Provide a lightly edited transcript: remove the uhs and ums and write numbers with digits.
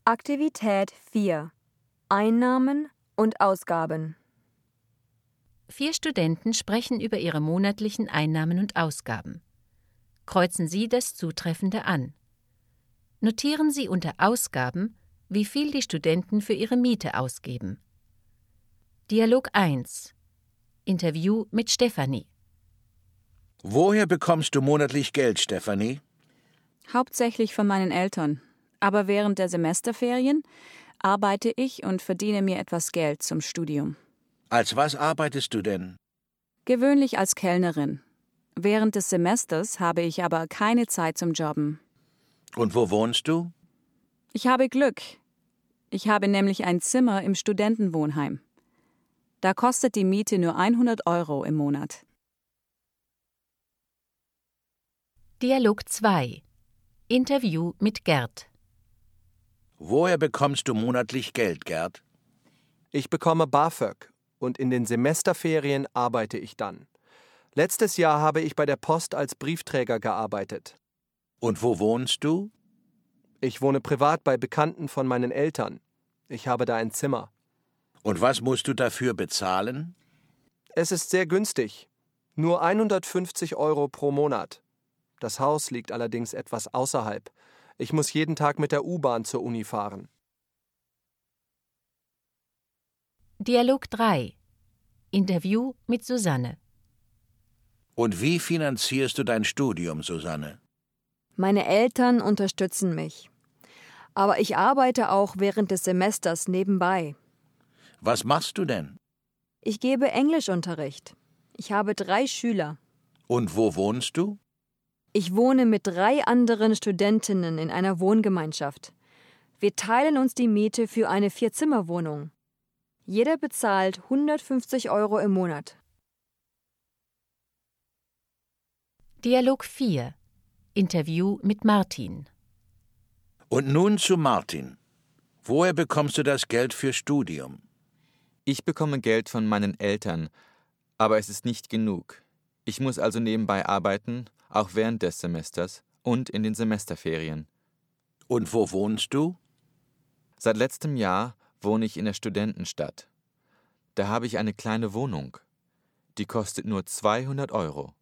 Aktivität 4. Einnahmen und Ausgaben. 4 Studenten sprechen über ihre monatlichen Einnahmen und Ausgaben. Kreuzen Sie das Zutreffende an. Notieren Sie unter Ausgaben, wie viel die Studenten für ihre Miete ausgeben. Dialog 1. Interview mit Stefanie. Woher bekommst du monatlich Geld, Stefanie? Hauptsächlich von meinen Eltern. Aber während der Semesterferien arbeite ich und verdiene mir etwas Geld zum Studium. Als was arbeitest du denn? Gewöhnlich als Kellnerin. Während des Semesters habe ich aber keine Zeit zum Jobben. Und wo wohnst du? Ich habe Glück. Ich habe nämlich ein Zimmer im Studentenwohnheim. Da kostet die Miete nur 100 € im Monat. Dialog 2. Interview mit Gerd. Woher bekommst du monatlich Geld, Gerd? Ich bekomme BAföG und in den Semesterferien arbeite ich dann. Letztes Jahr habe ich bei der Post als Briefträger gearbeitet. Und wo wohnst du? Ich wohne privat bei Bekannten von meinen Eltern. Ich habe da ein Zimmer. Und was musst du dafür bezahlen? Es ist sehr günstig. Nur 150 € pro Monat. Das Haus liegt allerdings etwas außerhalb. Ich muss jeden Tag mit der U-Bahn zur Uni fahren. Dialog 3. Interview mit Susanne. Und wie finanzierst du dein Studium, Susanne? Meine Eltern unterstützen mich. Aber ich arbeite auch während des Semesters nebenbei. Was machst du denn? Ich gebe Englischunterricht. Ich habe 3 Schüler. Und wo wohnst du? Ich wohne mit 3 anderen Studentinnen in einer Wohngemeinschaft. Wir teilen uns die Miete für eine 4-Zimmer-Wohnung. Jeder bezahlt 150 € im Monat. Dialog 4. Interview mit Martin. Und nun zu Martin. Woher bekommst du das Geld für Studium? Ich bekomme Geld von meinen Eltern, aber es ist nicht genug. Ich muss also nebenbei arbeiten, auch während des Semesters und in den Semesterferien. Und wo wohnst du? Seit letztem Jahr wohne ich in der Studentenstadt. Da habe ich eine kleine Wohnung. Die kostet nur 200 €.